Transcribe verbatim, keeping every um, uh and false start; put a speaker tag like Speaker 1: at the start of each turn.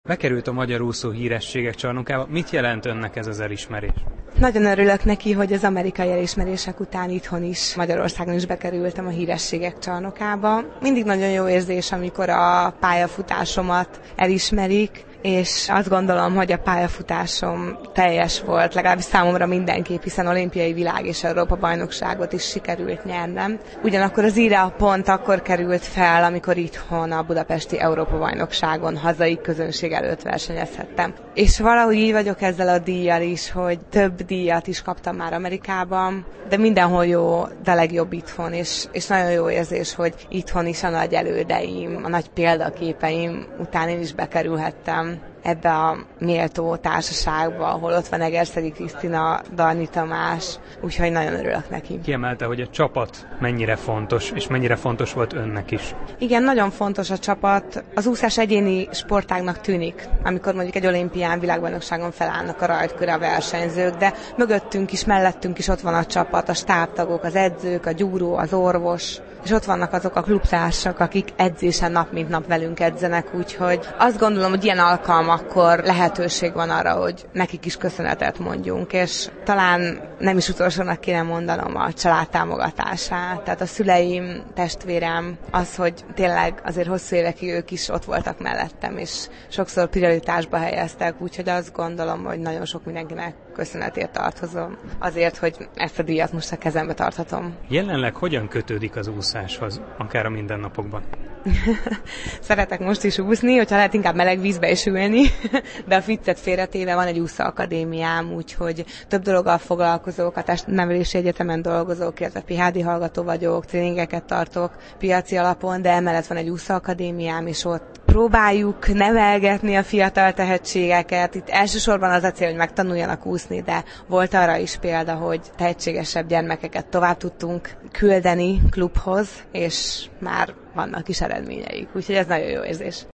Speaker 1: Bekerült a magyar úszó hírességek csarnokába. Mit jelent önnek ez az elismerés?
Speaker 2: Nagyon örülök neki, hogy az amerikai elismerések után itthon is, Magyarországon is bekerültem a hírességek csarnokába. Mindig nagyon jó érzés, amikor a pályafutásomat elismerik, és azt gondolom, hogy a pályafutásom teljes volt, legalábbis számomra mindenképp, hiszen olimpiai világ és Európa bajnokságot is sikerült nyernem. Ugyanakkor az íre a pont akkor került fel, amikor itthon a budapesti Európa bajnokságon hazai közönség előtt versenyezhettem. És valahogy így vagyok ezzel a díjjal is, hogy több díjat is kaptam már Amerikában, de mindenhol jó, de legjobb itthon, és, és nagyon jó érzés, hogy itthon is a nagy elődeim, a nagy példaképeim után én is bekerülhettem ebbe a méltó társaságba, ahol ott van Egerszegi Krisztina, Darni Tamás, úgyhogy nagyon örülök neki.
Speaker 1: Kiemelte, hogy a csapat mennyire fontos, és mennyire fontos volt önnek is.
Speaker 2: Igen, nagyon fontos a csapat. Az úszás egyéni sportágnak tűnik, amikor mondjuk egy olimpián, világbajnokságon felállnak a rajtkörre a versenyzők, de mögöttünk is, mellettünk is ott van a csapat, a stábtagok, az edzők, a gyúró, az orvos, és ott vannak azok a klubtársak, akik edzésen nap mint nap velünk edzenek, úgyhogy azt gondolom, hogy ilyen alkalmakkor lehetőség van arra, hogy nekik is köszönetet mondjunk, és talán nem is utolsónak kéne mondanom a család támogatását, tehát a szüleim, testvérem, az, hogy tényleg azért hosszú évekig ők is ott voltak mellettem, és sokszor prioritásba helyeztek, úgyhogy azt gondolom, hogy nagyon sok mindenkinek köszönetért tartozom, azért, hogy ezt a díjat most a kezembe tarthatom.
Speaker 1: Jelenleg hogyan kötődik az úszáshoz, akár a mindennapokban?
Speaker 2: Szeretek most is úszni, hogyha lehet inkább meleg vízbe is ülni, de a viccet félretéve van egy úszóakadémiám, úgyhogy több dologgal foglalkozok, a testnevelési egyetemen dolgozok, illetve pé há dé hallgató vagyok, tréningeket tartok piaci alapon, de emellett van egy úszóakadémiám, és ott próbáljuk nevelgetni a fiatal tehetségeket. Itt elsősorban az a cél, hogy megtanuljanak úszni, de volt arra is példa, hogy tehetségesebb gyermekeket tovább tudtunk küldeni klubhoz, és már vannak is eredményeik, úgyhogy ez nagyon jó érzés.